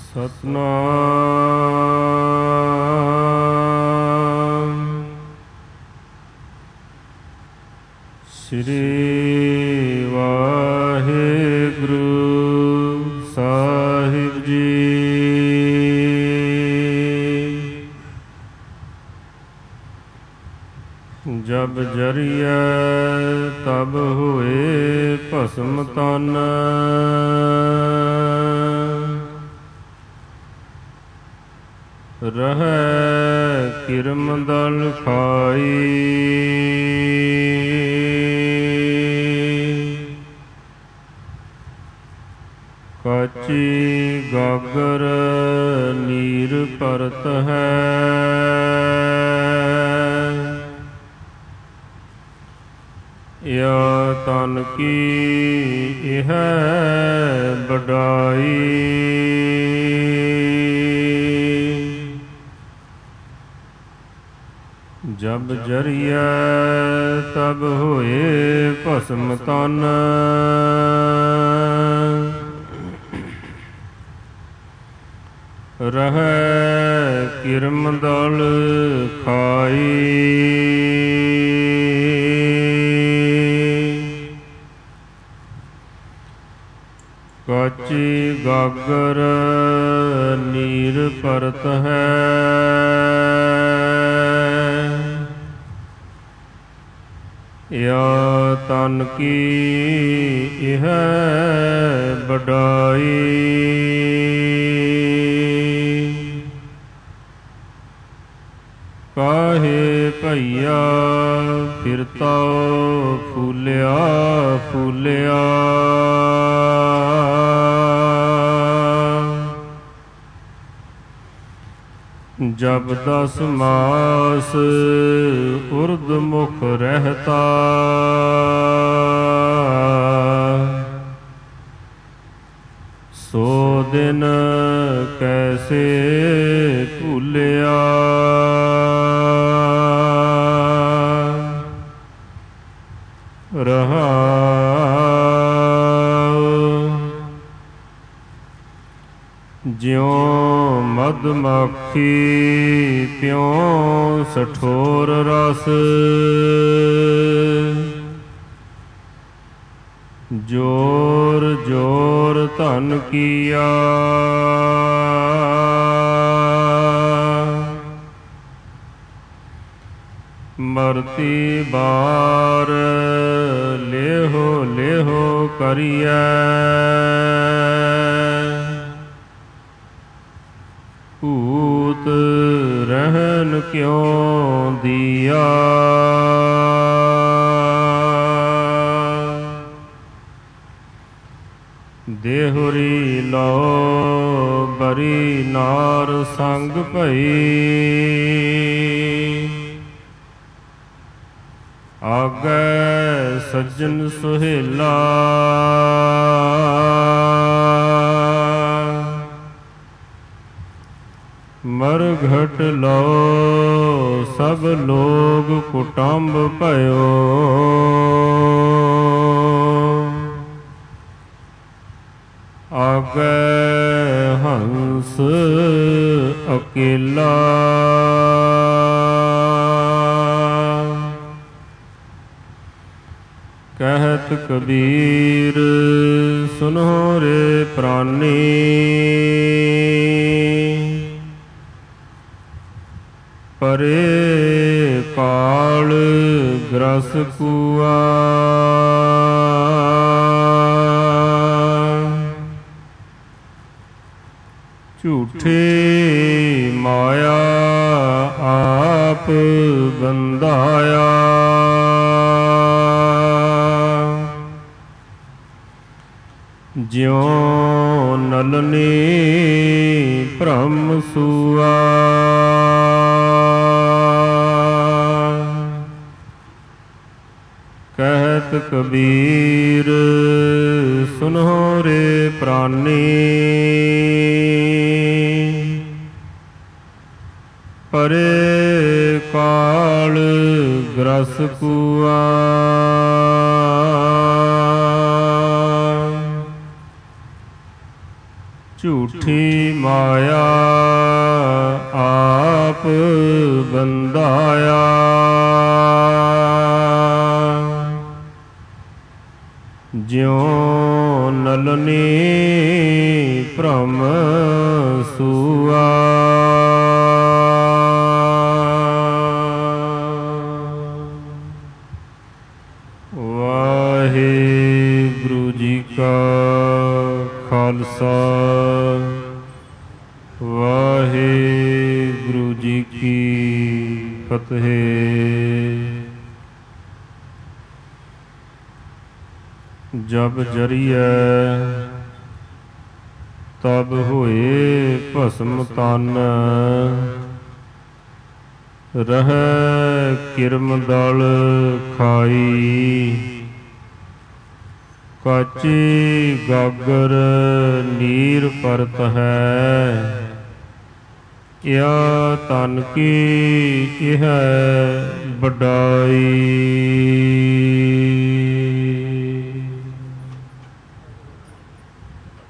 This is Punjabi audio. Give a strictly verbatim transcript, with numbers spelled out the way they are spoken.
ਸਤਨਾਮ ਸ੍ਰੀ ਵਾਹਿਗੁਰੂ ਸਾਹਿਬ ਜੀ। ਜਬ ਜਰੀਐ ਤਬ ਹੋਏ ਭਸਮ ਤਨ, ਰਹੈ ਕਿਰਮ ਦਲ ਖਾਈ। ਕਾਚੀ ਗਾਗਰ ਨੀਰ ਭਰਤ ਹੈ, ਯਾ ਤਨ ਕੀ ਇਹ ਬਡਾਈ। ਜਬ ਜਰੀਐ ਤਬ ਹੋਏ ਭਸਮ ਤਨ, ਰਹੈ ਕਿਰਮ ਦਲ ਖਾਈ। ਕਾਚੀ ਗਾਗਰ ਨੀਰ ਭਰਤ ਹੈ, ਯਾ ਤਨ ਕੀ ਇਹ ਬਡਾਈ। ਕਾਹੇ ਭਈਆ ਫਿਰਤਾ ਫੂਲਿਆ ਫੂਲਿਆ, ਜਬ ਦਸ ਮਾਸ ਉਰਦ ਮੁਖ ਰਹਿਤਾ। ਸੋ ਦਿਨ ਕੈਸੇ ਭੁੱਲਿਆ, ਰਹਾਉ। ਜਿਉ ਮਧਮਾਖੀ ਤਿਉ ਸਠੋਰ ਰਸ, ਜੋਰ ਜੋਰ ਧਨ ਕੀਆ। ਮਰਤੀ ਬਾਰ ਲੇਹੋ ਲੇਹੋ ਕਰੀਐ, ਭੂਤ ਰਹਿਨ ਕਿਉ ਦੀਆ। ਦੇਹੁਰੀ ਲਓ ਬਰੀ ਨਾਰ ਸੰਗ ਭਈ, ਆਗੈ ਸੱਜਣ ਸੁਹੇਲਾ। ਮਰਘਟ ਲਓ ਸਭ ਲੋਗ ਕੁਟੰਬ ਭਇਓ, ਆਗੈ ਹੰਸ ਅਕੇਲਾ। ਕਹਿਤ ਕਬੀਰ ਸੁਨੋ ਰੇ ਪ੍ਰਾਨੀ, ਪਰੇ ਕਾਲ ਗ੍ਰਸ ਕੂਆ। ਝੂਠੀ ਮਾਇਆ ਆਪ ਬੰਧਾਇਆ, ਜਿਉ ਨਲਨੀ ਭ੍ਰਮ ਸੂਆ। ਕਹਿਤ ਕਬੀਰ ਸੁਨੋ ਰੇ ਪ੍ਰਾਨੀ, ਪਰੇ ਕਾਲ ਗ੍ਰਸ ਕੂਆ। ਝੂਠੀ ਮਾਇਆ ਆਪ ਬੰਧਾਇਆ। ਜਿਉ ਨਲਨੀ ਭ੍ਰਮ ਸੂਆ। ਵਾਹਿਗੁਰੂ ਜੀ ਕਾ ਖਾਲਸਾ, ਵਾਹਿਗੁਰੂ ਜੀ ਕੀ ਫਤਿਹ। ਜਬ ਜਰੀਐ ਤਬ ਹੋਏ ਭਸਮ ਤਨ। ਰਹਿ ਕਿਰਮ ਦਲ ਖਾਈ। ਕਾਚੀ ਗਾਗਰ ਨੀਰ ਪਰਤ ਹੈ। ਯਾ ਤਨ ਕੀ ਇਹ ਵਡਾਈ।